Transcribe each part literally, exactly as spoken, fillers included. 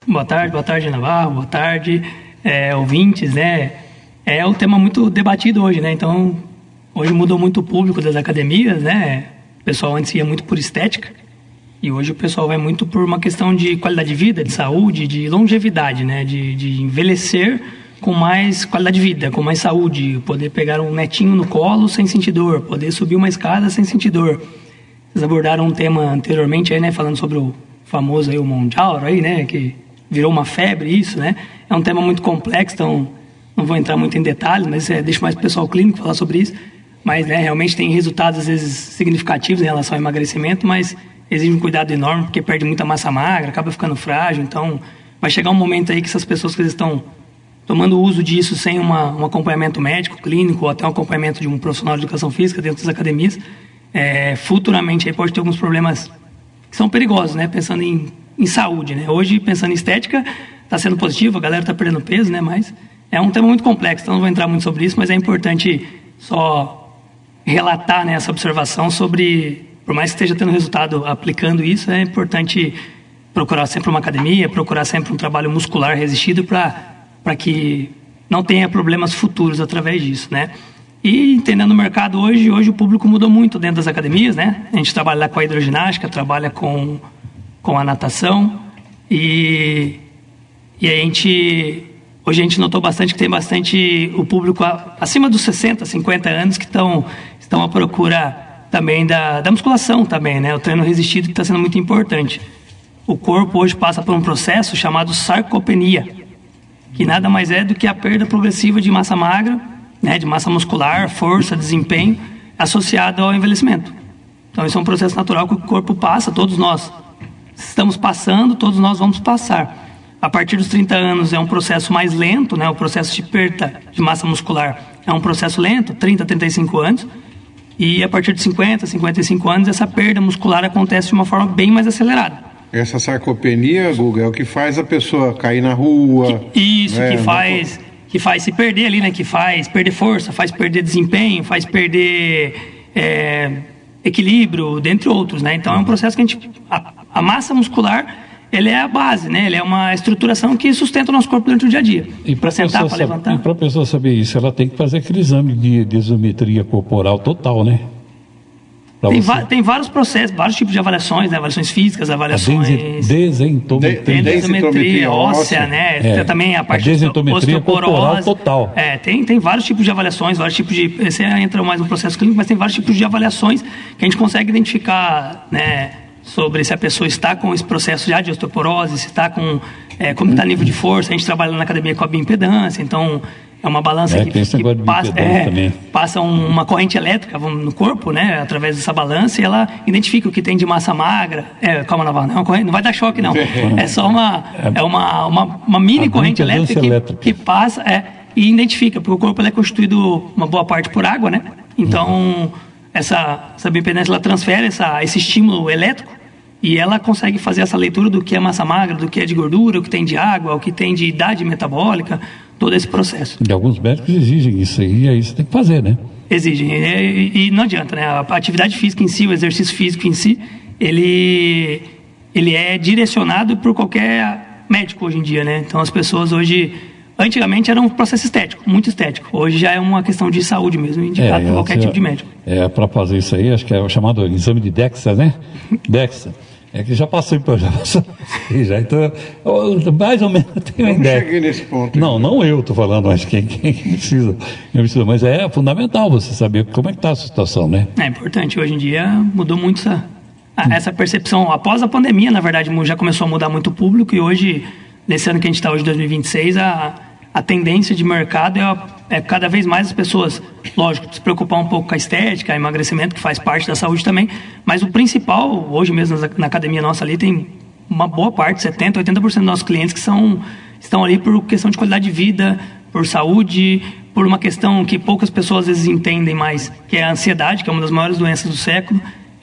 Boa tarde, boa tarde, Navarro, boa tarde, é, ouvintes, né? É um tema muito debatido hoje, né? Então, hoje mudou muito o público das academias, né? O pessoal antes ia muito por estética e hoje o pessoal vai muito por uma questão de qualidade de vida, de saúde, de longevidade, né? De, de envelhecer com mais qualidade de vida, com mais saúde, poder pegar um netinho no colo sem sentir dor, poder subir uma escada sem sentir dor. Vocês abordaram um tema anteriormente aí, né? Falando sobre o famoso aí, o Mounjaro aí, né? Que virou uma febre isso, né? É um tema muito complexo, então não vou entrar muito em detalhes, mas é, deixo mais para o pessoal clínico falar sobre isso. Mas, né, realmente tem resultados, às vezes, significativos em relação ao emagrecimento, mas exige um cuidado enorme, porque perde muita massa magra, acaba ficando frágil. Então, vai chegar um momento aí que essas pessoas que estão tomando uso disso sem uma, um acompanhamento médico, clínico, ou até um acompanhamento de um profissional de educação física dentro das academias, é, futuramente aí pode ter alguns problemas que são perigosos, né? Pensando em, em saúde, né? Hoje, pensando em estética, está sendo positivo, a galera está perdendo peso, né? Mas é um tema muito complexo, então não vou entrar muito sobre isso, mas é importante só relatar, né, essa observação sobre, por mais que esteja tendo resultado aplicando isso, é importante procurar sempre uma academia, procurar sempre um trabalho muscular resistido para para que não tenha problemas futuros através disso, né? E entendendo o mercado hoje, hoje o público mudou muito dentro das academias, né? A gente trabalha lá com a hidroginástica, trabalha com, com a natação e, e a gente... Hoje a gente notou bastante que tem bastante o público acima dos sessenta, cinquenta anos que estão, estão à procura também da, da musculação também, né? O treino resistido que está sendo muito importante. O corpo hoje passa por um processo chamado sarcopenia, que nada mais é do que a perda progressiva de massa magra, né? De massa muscular, força, desempenho, associado ao envelhecimento. Então isso é um processo natural que o corpo passa, todos nós estamos passando, todos nós vamos passar. A partir dos trinta anos é um processo mais lento, né? O processo de perda de massa muscular é um processo lento, trinta, trinta e cinco anos. E a partir de cinquenta, cinquenta e cinco anos, essa perda muscular acontece de uma forma bem mais acelerada. Essa sarcopenia, Guga, é o que faz a pessoa cair na rua. Que, isso, né? que, faz, que faz se perder ali, né? Que faz perder força, faz perder desempenho, faz perder é, equilíbrio, dentre outros, né? Então é um processo que a gente... A, a massa muscular... Ele é a base, né? Ele é uma estruturação que sustenta o nosso corpo durante o dia a dia. Para sentar, para levantar. E para a pessoa saber isso, ela tem que fazer aquele exame de, de isometria corporal total, né? Tem, va- tem vários processos, vários tipos de avaliações, né? Avaliações físicas, avaliações... Desentometria. Desentometria óssea, né? É, também a parte a desentometria corporal total. É, tem, tem vários tipos de avaliações, vários tipos de... Você entra mais no processo clínico, mas tem vários tipos de avaliações que a gente consegue identificar, né? Sobre se a pessoa está com esse processo já de osteoporose, se está com... É, como está o nível de força. A gente trabalha na academia com a bioimpedância, então é uma balança é, que, que passa, é, passa um, uma corrente elétrica no corpo, né, através dessa balança, e ela identifica o que tem de massa magra. É, calma, Navarro, não, é uma corrente, não vai dar choque, não. É só uma, é uma, uma, uma mini corrente elétrica que, elétrica que passa é, e identifica, porque o corpo ele é constituído uma boa parte por água, né? Então, uhum. essa, essa bioimpedância ela transfere essa, esse estímulo elétrico e ela consegue fazer essa leitura do que é massa magra, do que é de gordura, o que tem de água, o que tem de idade metabólica, todo esse processo. E alguns médicos exigem isso aí, e aí você tem que fazer, né? Exigem, e, e não adianta, né? A atividade física em si, o exercício físico em si, ele, ele é direcionado por qualquer médico hoje em dia, né? Então as pessoas hoje... Antigamente era um processo estético, muito estético. Hoje já é uma questão de saúde mesmo, indicado é, por qualquer tipo de médico. É, para fazer isso aí, acho que é o chamado exame de DEXA, né? DEXA. É que já passei por já, já então, mais ou menos tenho uma ideia. Eu cheguei nesse ponto. Não, não eu estou falando, mas quem, quem precisa, quem precisa. Mas é fundamental você saber como é que está a situação, né? É importante. Hoje em dia mudou muito essa, essa percepção. Após a pandemia, na verdade, já começou a mudar muito o público e hoje, nesse ano que a gente está hoje, dois mil e vinte e seis, a a tendência de mercado é, é cada vez mais as pessoas, lógico, se preocupar um pouco com a estética, emagrecimento, que faz parte da saúde também, mas o principal, hoje mesmo na academia nossa ali, tem uma boa parte, setenta, oitenta por cento dos nossos clientes que são, estão ali por questão de qualidade de vida, por saúde, por uma questão que poucas pessoas às vezes entendem mais, que é a ansiedade, que é uma das maiores doenças do século,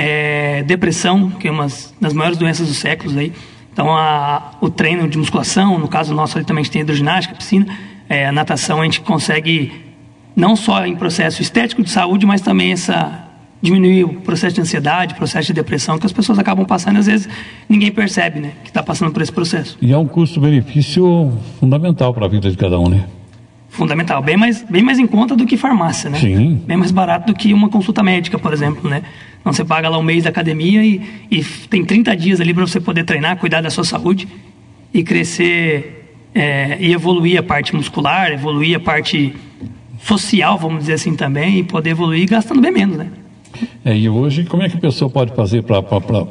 é depressão, que é uma das maiores doenças do século aí. Então, a, o treino de musculação, no caso nosso ali também a gente tem hidroginástica, piscina, é, a natação a gente consegue, não só em processo estético de saúde, mas também essa, diminuir o processo de ansiedade, processo de depressão que as pessoas acabam passando e às vezes ninguém percebe, né, que está passando por esse processo. E é um custo-benefício fundamental para a vida de cada um, né? Fundamental, bem mais, bem mais em conta do que farmácia, né? Sim. Bem mais barato do que uma consulta médica, por exemplo, né? Então você paga lá um mês da academia e, e tem trinta dias ali para você poder treinar, cuidar da sua saúde e crescer é, e evoluir a parte muscular, evoluir a parte social, vamos dizer assim também, e poder evoluir gastando bem menos, né? É, e hoje, como é que a pessoa pode fazer para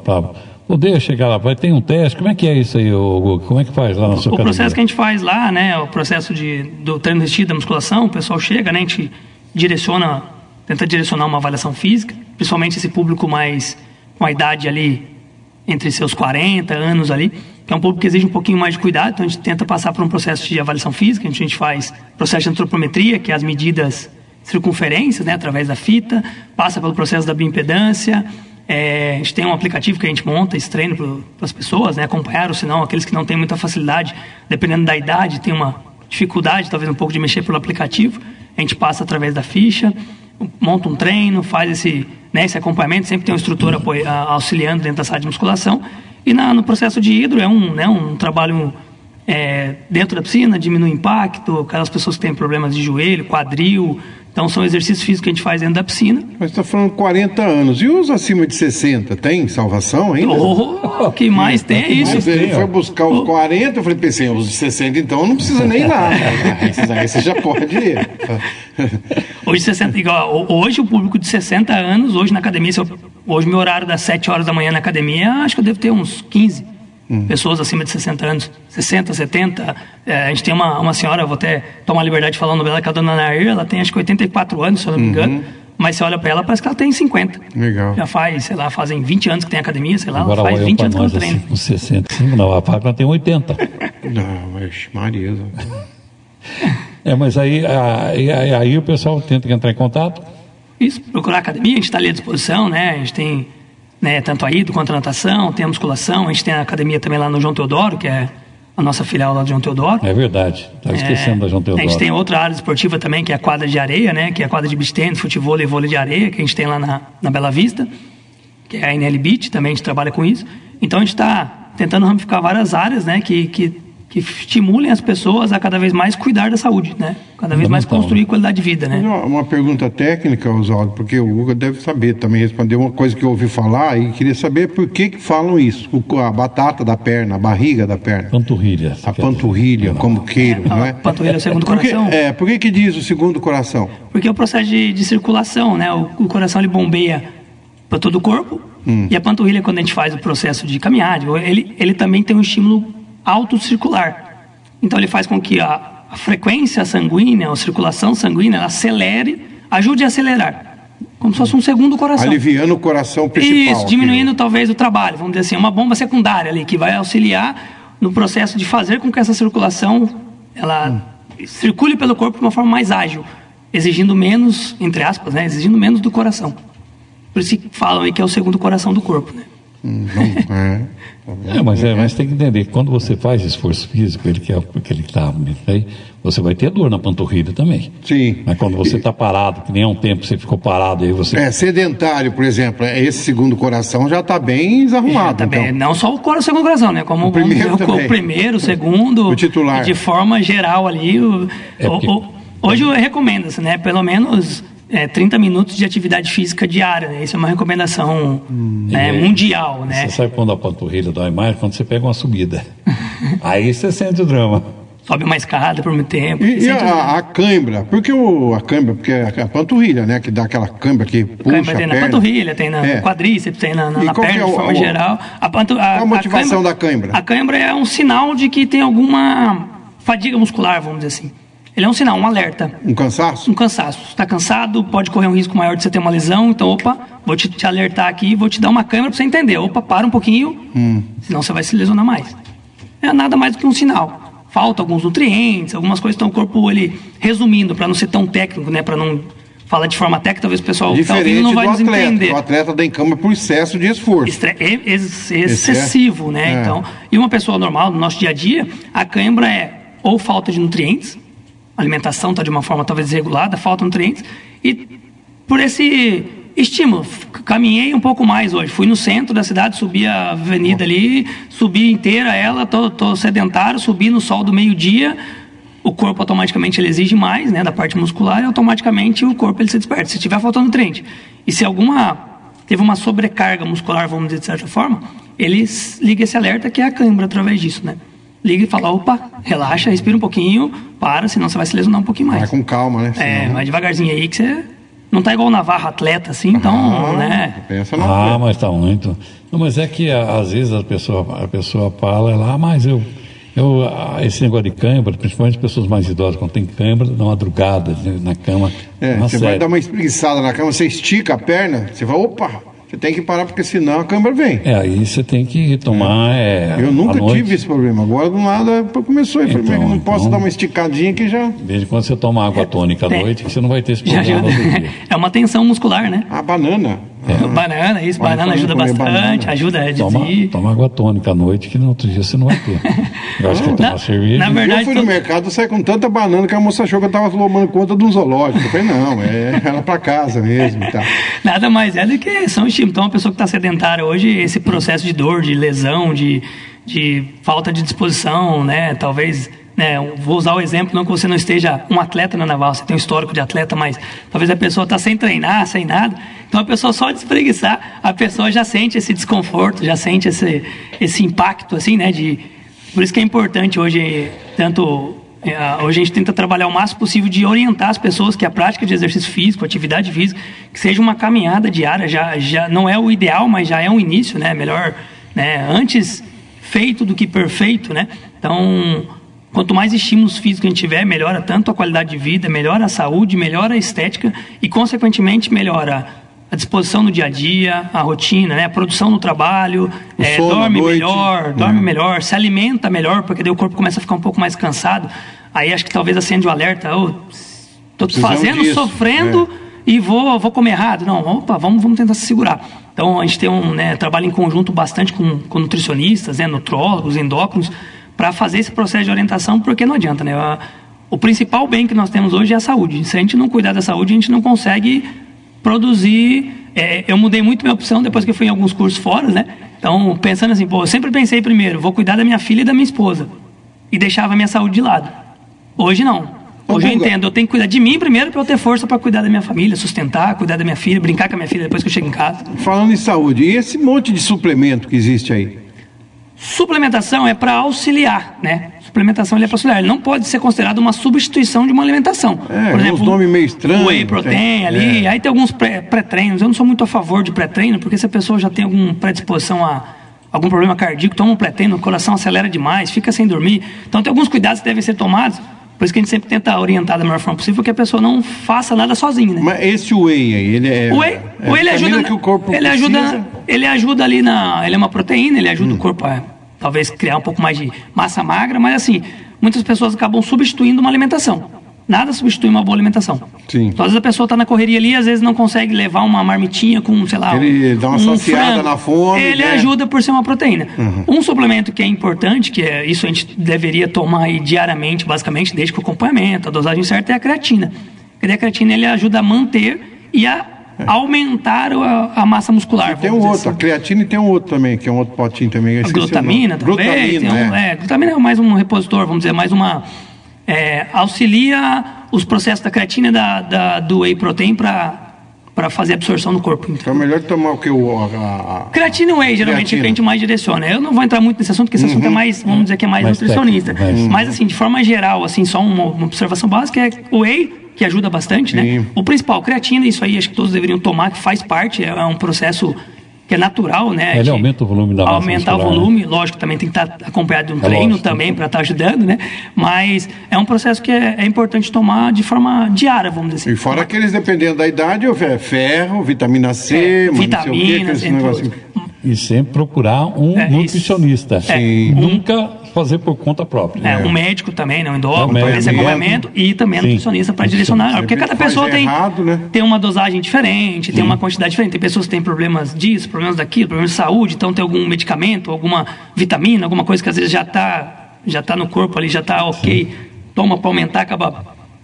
poder chegar lá? Vai ter um teste? Como é que é isso aí, Hugo? Como é que faz lá na sua O academia? processo que a gente faz lá, né, o processo de, do treino resistido da musculação, o pessoal chega, né, a gente direciona, tenta direcionar uma avaliação física, principalmente esse público mais, com a idade ali, entre seus quarenta anos ali, que é um público que exige um pouquinho mais de cuidado, então a gente tenta passar por um processo de avaliação física, a gente, a gente faz processo de antropometria, que é as medidas circunferências, né, através da fita, passa pelo processo da bioimpedância, é, a gente tem um aplicativo que a gente monta esse treino para as pessoas, né, acompanhar, ou senão aqueles que não têm muita facilidade, dependendo da idade, tem uma dificuldade talvez um pouco de mexer pelo aplicativo, a gente passa através da ficha, monta um treino, faz esse, né, esse acompanhamento, sempre tem um instrutor apoio, auxiliando dentro da sala de musculação, e na, no processo de hidro é um, né, um trabalho é, dentro da piscina, diminui o impacto, aquelas pessoas que têm problemas de joelho, quadril. Então, são exercícios físicos que a gente faz dentro da piscina. Mas você está falando quarenta anos. E os acima de sessenta? Tem salvação ainda? Oh, o que mais tem é isso. Mas ele foi buscar os quarenta, eu falei, pensei, os de sessenta, então não precisa nem ir lá. Aí você já pode ir. Hoje, sessenta, igual, hoje o público de sessenta anos, hoje na academia, se eu, hoje meu horário das sete horas da manhã na academia, acho que eu devo ter uns quinze. Hum. Pessoas acima de sessenta anos, sessenta, setenta. É, a gente tem uma, uma senhora, vou até tomar a liberdade de falar o nome dela, que é a dona Nair, ela tem acho que oitenta e quatro anos, se eu não me engano. Uhum. Mas você olha para ela, parece que ela tem cinquenta. Legal. Já faz, sei lá, fazem vinte anos que tem academia, sei lá, agora ela faz vinte anos que ela treina. Assim, com sessenta e cinco, não, a Fábio tem oitenta. Não, mas Maria. É, mas aí, aí, aí, aí o pessoal tenta entrar em contato. Isso, procurar a academia, a gente está ali à disposição, né? A gente tem, né, tanto a hidro quanto a natação, tem a musculação, a gente tem a academia também lá no João Teodoro, que é a nossa filial lá do João Teodoro. É verdade, estava esquecendo é, da João Teodoro. A gente tem outra área esportiva também, que é a quadra de areia, né, que é a quadra de beach tennis, futebol e vôlei de areia, que a gente tem lá na, na Bela Vista, que é a N L Beach, também a gente trabalha com isso. Então a gente está tentando ramificar várias áreas, né, que, que, que estimulem as pessoas a cada vez mais cuidar da saúde, né, cada vez mais construir qualidade de vida, né. Uma, uma pergunta técnica, Oswaldo, porque o Hugo deve saber também responder uma coisa que eu ouvi falar e queria saber por que que falam isso, o, a batata da perna, a barriga da perna. Panturrilha. A panturrilha, como queiram, é, não é? A panturrilha é o segundo coração. Por que, é, por que que diz o segundo coração? Porque é o processo de, de circulação, né, o, o coração ele bombeia para todo o corpo, hum. e a panturrilha, quando a gente faz o processo de caminhar, ele, ele também tem um estímulo autocircular. Então ele faz com que a, a frequência sanguínea, a circulação sanguínea, ela acelere, ajude a acelerar. Como se fosse um segundo coração. Aliviando o coração principal. Isso, diminuindo aqui, talvez o trabalho, vamos dizer assim, uma bomba secundária ali, que vai auxiliar no processo de fazer com que essa circulação, ela hum. circule pelo corpo de uma forma mais ágil, exigindo menos, entre aspas, né, exigindo menos do coração. Por isso que falam aí que é o segundo coração do corpo, né? Hum, não, é. É, mas, é, mas tem que entender que quando você faz esforço físico, ele que é aquele que está aí, você vai ter dor na panturrilha também. Sim. Mas quando você está parado, que nem há um tempo você ficou parado aí você. É, sedentário, por exemplo, esse segundo coração já está bem desarrumado. Tá então. bem. Não só o segundo coração, né? Como o primeiro, dizer, o, o primeiro, o segundo. O titular. De forma geral ali. O, é porque... o, o, hoje recomenda-se, né? Pelo menos. É, trinta minutos de atividade física diária, né? Isso é uma recomendação hum, né, aí, mundial, né? Você sabe quando a panturrilha dói mais? Quando você pega uma subida. Aí você sente o drama. Sobe uma escada por muito tempo. E, e a, a cãibra? Por que o, a cãibra? Porque é a panturrilha, né? Que dá aquela cãibra que puxa cãibra tem a na perna. Panturrilha, tem na é. quadríceps, tem na, na, na perna, é o, de forma o, geral. A, pantu, a, qual a motivação a cãibra, da cãibra? A cãibra é um sinal de que tem alguma fadiga muscular, vamos dizer assim. Ele é um sinal, um alerta. Um cansaço? Um cansaço. Você está cansado, pode correr um risco maior de você ter uma lesão. Então, opa, vou te, te alertar aqui, vou te dar uma câmera para você entender. Opa, para um pouquinho, hum. senão você vai se lesionar mais. É nada mais do que um sinal. Falta alguns nutrientes, algumas coisas. Então, o corpo, ele, resumindo, para não ser tão técnico, né, para não falar de forma técnica, talvez o pessoal que está ouvindo não vai nos atleta. entender. O atleta está em cama por excesso de esforço. Estre ex excessivo, né? É. Então, e uma pessoa normal, no nosso dia a dia, a cãibra é ou falta de nutrientes, a alimentação está de uma forma talvez desregulada, falta nutrientes, e por esse estímulo. Caminhei um pouco mais hoje. Fui no centro da cidade, subi a avenida ali, subi inteira ela, tô, tô sedentário, subi no sol do meio-dia. O corpo automaticamente ele exige mais, né, da parte muscular, e automaticamente o corpo ele se desperta. Se estiver faltando nutriente. E se alguma teve uma sobrecarga muscular, vamos dizer de certa forma, ele liga esse alerta que é a cãibra através disso, né? Liga e fala, opa, relaxa, respira um pouquinho, para, senão você vai se lesionar um pouquinho mais. Vai com calma, né? É, Senão... vai devagarzinho aí que você não tá igual o Navarro atleta, assim, então, ah, né? Pensa no Ah, atleta. mas tá muito. Não, mas é que às vezes a pessoa, a pessoa fala lá, ah, mas eu, eu, esse negócio de cãibra, principalmente as pessoas mais idosas, quando tem cãibra, dá uma madrugada na cama. É, você série. vai dar uma espreguiçada na cama, você estica a perna, você vai, opa, você tem que parar porque senão a câmera vem. É, aí você tem que tomar. É, Eu nunca à noite. tive esse problema. Agora do nada começou. Eu falei, Então, mas não posso então- dar uma esticadinha que já. Desde quando você toma água tônica à Tem. noite, que você não vai ter esse Já problema no ajuda. outro dia. É uma tensão muscular, né? A banana. Banana, isso, Olha, banana falando ajuda comer bastante, banana. ajuda a Toma, reduzir. toma água tônica à noite, que no outro dia você não vai ter. Eu acho que é tomar Na- cerveja. na verdade- Eu fui no todo- mercado, eu saí com tanta banana que a moça achou que eu tava tomando conta de um zoológico. Eu falei, não, é ela pra casa mesmo e tal. Nada mais é do que são estímulos. Então, uma pessoa que está sedentária hoje, esse processo de dor, de lesão, de, de falta de disposição, né? Talvez, né? eu Vou usar o exemplo, não que você não esteja um atleta na naval, você tem um histórico de atleta, mas talvez a pessoa está sem treinar, sem nada. Então, a pessoa só de espreguiçar, a pessoa já sente esse desconforto, já sente esse, esse impacto, assim, né? De, por isso que é importante hoje, tanto... É, hoje a gente tenta trabalhar o máximo possível de orientar as pessoas que a prática de exercício físico, atividade física, que seja uma caminhada diária, já, já não é o ideal, mas já é um início, né? Melhor, né? Antes feito do que perfeito, né? Então, quanto mais estímulos físicos a gente tiver, melhora tanto a qualidade de vida, melhora a saúde, melhora a estética e, consequentemente, melhora a disposição no dia a dia, a rotina, né? A produção no trabalho, O é, sono à dorme noite. melhor, dorme É. melhor, se alimenta melhor, porque daí o corpo começa a ficar um pouco mais cansado. Aí acho que talvez acende o alerta, oh, tô Precisamos fazendo, disso, sofrendo e vou, vou comer errado. Não, opa, vamos, vamos tentar se segurar. Então a gente tem um né, trabalho em conjunto bastante com, com nutricionistas, né, nutrólogos, endócrinos, para fazer esse processo de orientação, porque não adianta, né? A- O principal bem que nós temos hoje é a saúde. Se a gente não cuidar da saúde, a gente não consegue produzir. É, eu mudei muito minha opção depois que eu fui em alguns cursos fora, né? Então, pensando assim, pô, eu sempre pensei primeiro, vou cuidar da minha filha e da minha esposa. E deixava a minha saúde de lado. Hoje não. Hoje eu Guga. entendo, eu tenho que cuidar de mim primeiro para eu ter força para cuidar da minha família, sustentar, cuidar da minha filha, brincar com a minha filha depois que eu chego em casa. Falando em saúde, e esse monte de suplemento que existe aí? Suplementação é para auxiliar, né? Suplementação ele é para auxiliar. Ele não pode ser considerado uma substituição de uma alimentação. É, uns nomes meio estranhos. Whey protein É. ali. É. Aí tem alguns pré- pré-treinos. Eu não sou muito a favor de pré-treino, porque se a pessoa já tem alguma predisposição a algum problema cardíaco, toma um pré-treino, o coração acelera demais, fica sem dormir. Então tem alguns cuidados que devem ser tomados. Por isso que a gente sempre tenta orientar da melhor forma possível, que a pessoa não faça nada sozinha, né? Mas esse whey aí, ele é. O whey, é o whey ele vitamina ajuda, que o corpo ele precisa. ajuda, ele ajuda ali na, ele é uma proteína, ele ajuda Hum. o corpo a talvez criar um pouco mais de massa magra, mas assim, muitas pessoas acabam substituindo uma alimentação. Nada substitui uma boa alimentação. Sim. Então, às vezes a pessoa está na correria ali, às vezes não consegue levar uma marmitinha com, sei lá, Ele dá uma um saciada frango. na fome, Ele né? ajuda por ser uma proteína. Uhum. Um suplemento que é importante, que é isso a gente deveria tomar aí diariamente, basicamente, desde que o acompanhamento, a dosagem certa, é a creatina. Porque a creatina ele ajuda a manter e a aumentar a, a massa muscular. Tem um vamos dizer outro, a assim. creatina e tem um outro também, que é um outro potinho também. eu A esqueci o glutamina nome. também. Glutamina, tem um, é. é, glutamina é mais um repositor, vamos dizer, mais uma. É, auxilia os processos da creatina e da, da, do whey protein para fazer absorção no corpo. Então é melhor tomar o que? O, a, a- a- Creatina e whey, geralmente, Creatina. é que a gente mais direciona. Eu não vou entrar muito nesse assunto, porque esse assunto é mais, vamos dizer que é mais, Mais nutricionista. técnico, mais- Mas, assim, de forma geral, assim, só uma, uma observação básica é o whey, que ajuda bastante, né? Sim. O principal, creatina, isso aí acho que todos deveriam tomar, que faz parte, é um processo que é natural, né? Ele de aumenta o volume da massa Aumentar muscular, o volume, lógico, também tem que estar acompanhado de um É treino lógico. também para estar ajudando, né? Mas é um processo que é, é importante tomar de forma diária, vamos dizer E assim. fora aqueles, dependendo da idade, eu fe- ferro, vitamina C, É, mas não sei o quê, vitaminas, aqueles entre negocinhos. E sempre procurar um É, isso. nutricionista. Sim. Nunca fazer por conta própria. É, um médico também, né? Um endócrino, Também. para esse acompanhamento e também um Sim. nutricionista para direcionar. Porque cada faz pessoa tem, errado, né? tem uma dosagem diferente, tem uma quantidade diferente. Tem pessoas que têm problemas disso, problemas daquilo, problemas de saúde, então tem algum medicamento, alguma vitamina, alguma coisa que às vezes já está já tá no corpo ali, já está ok. Toma para aumentar, acaba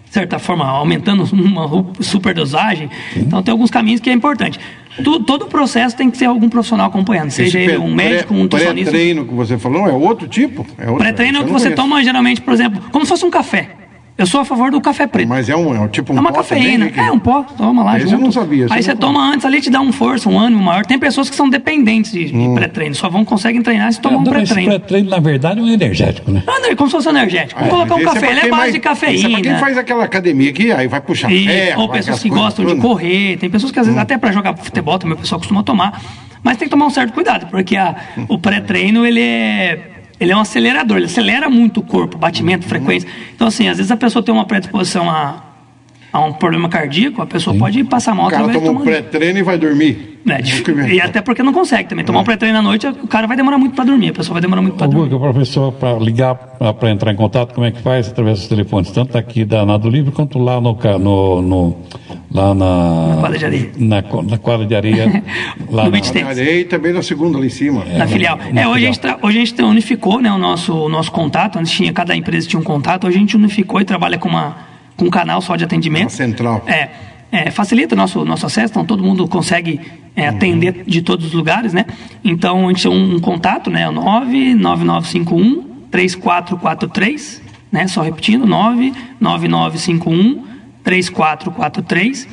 de certa forma, aumentando uma superdosagem. Então, tem alguns caminhos que é importante. Tu, todo o processo tem que ter algum profissional acompanhando, seja ele um médico, um nutricionista. Pré-treino que você falou é outro tipo? É outro, pré-treino é o que você toma, geralmente, por exemplo, como se fosse um café. Eu sou a favor do café preto. Mas é um, é um tipo um É uma pó cafeína. também, É um pó, toma lá esse junto. eu não sabia. Aí você toma antes ali, te dá um força, um ânimo maior. Tem pessoas que são dependentes de, de hum. pré-treino, só vão conseguem treinar se tomar é, um não, pré-treino. Esse pré-treino, na verdade, é um energético, né? Ah, não, é como se fosse um energético. Vamos Ah, colocar um café, é ele é base mais, de cafeína. Isso é pra quem faz aquela academia aqui, aí vai puxar E, ferro. ou vai pessoas que coisas gostam de tudo. correr. Tem pessoas que, às vezes, Hum. até para jogar futebol também o pessoal costuma tomar. Mas tem que tomar um certo cuidado, porque a, o pré-treino, ele é... Ele é um acelerador, ele acelera muito o corpo, batimento, frequência. Então, assim, às vezes a pessoa tem uma predisposição a, a um problema cardíaco, a pessoa Sim. pode passar mal. O cara toma um pré-treino e vai dormir. É, e até porque não consegue também. Tomar é. um pré-treino à noite, o cara vai demorar muito para dormir, a pessoa vai demorar muito para dormir. O professor, para ligar, para entrar em contato, como é que faz? Através dos telefones, tanto aqui da Nado Livre, quanto lá no... no, no lá na... Na quadra de areia. Na, na quadra de areia. Lá no na beach quadra de areia e também na segunda ali em cima. É, na filial. Na, na é, hoje, filial. A gente tra... hoje a gente unificou, né, o nosso, o nosso contato. Antes tinha, cada empresa tinha um contato. Hoje a gente unificou e trabalha com, uma, com um canal só de atendimento. Uma central. É. É, facilita o nosso, nosso acesso, então todo mundo consegue é, atender de todos os lugares, né? Então a gente tem um, um contato, né? nove nove nove cinco um três quatro quatro três, né? Só repetindo, nove nove nove cinco um três quatro quatro três.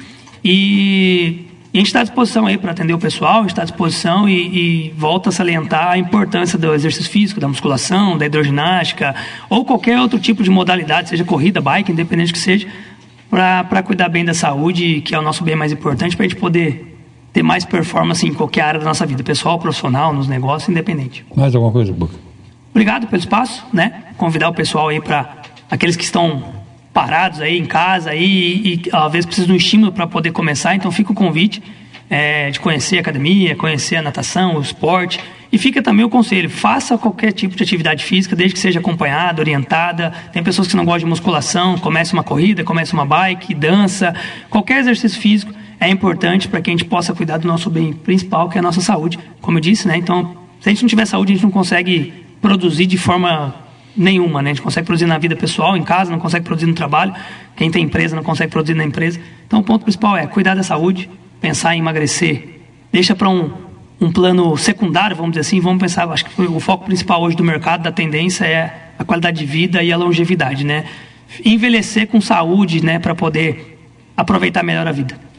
E, e a gente está à disposição aí para atender o pessoal, a gente está à disposição e, e volta a salientar a importância do exercício físico, da musculação, da hidroginástica, ou qualquer outro tipo de modalidade, seja corrida, bike, independente que seja, para cuidar bem da saúde, que é o nosso bem mais importante, para a gente poder ter mais performance em qualquer área da nossa vida, pessoal, profissional, nos negócios, independente. Mais alguma coisa, Boca? Obrigado pelo espaço, né? Convidar o pessoal aí para aqueles que estão parados aí em casa aí, e, e às vezes precisam de um estímulo para poder começar, então fica o convite é, de conhecer a academia, conhecer a natação, o esporte. E fica também o conselho, faça qualquer tipo de atividade física, desde que seja acompanhada, orientada. Tem pessoas que não gostam de musculação, comece uma corrida, comece uma bike, dança. Qualquer exercício físico é importante para que a gente possa cuidar do nosso bem principal, que é a nossa saúde. Como eu disse, né? Então, se a gente não tiver saúde, a gente não consegue produzir de forma nenhuma, né? A gente consegue produzir na vida pessoal, em casa, não consegue produzir no trabalho. Quem tem empresa não consegue produzir na empresa. Então, o ponto principal é cuidar da saúde, pensar em emagrecer. Deixa para um... um plano secundário, vamos dizer assim, vamos pensar, acho que o foco principal hoje do mercado, da tendência é a qualidade de vida e a longevidade, né? Envelhecer com saúde, né, para poder aproveitar melhor a vida.